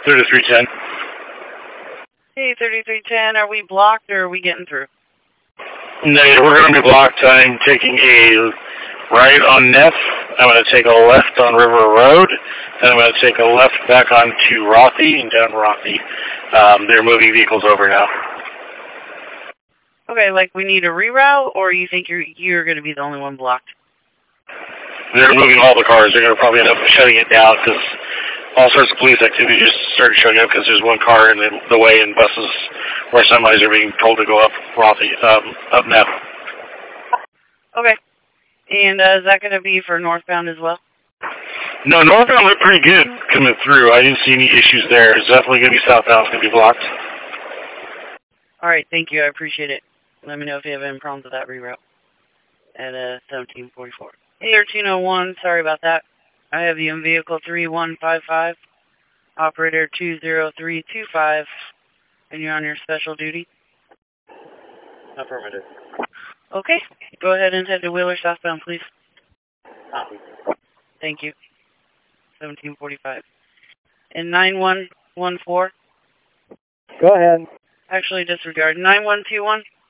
3310. Hey, 3310, are we blocked or are we getting through? No, we're going to be blocked. I'm taking a right on Neff. I'm going to take a left on River Road. Then I'm going to take a left back onto Rothy and down Rothy. They're moving vehicles over now. Okay, like we need a reroute, or you think you're going to be the only one blocked? They're moving all the cars. They're going to probably end up shutting it down because all sorts of police activity just started showing up because there's one car in the way and buses where semis are being told to go up Rothy, up Neff. Okay. And is that going to be for northbound as well? No, northbound looked pretty good coming through. I didn't see any issues there. It's definitely going to be southbound. It's going to be blocked. All right, thank you. I appreciate it. Let me know if you have any problems with that reroute at 1744. Hey, 1301, sorry about that. I have you in vehicle 3155, operator 20325, and you're on your special duty? Affirmative. Okay, go ahead and head to Wheeler southbound, please. Thank you. 1745. And 9114? Go ahead. Actually, disregard. 9121?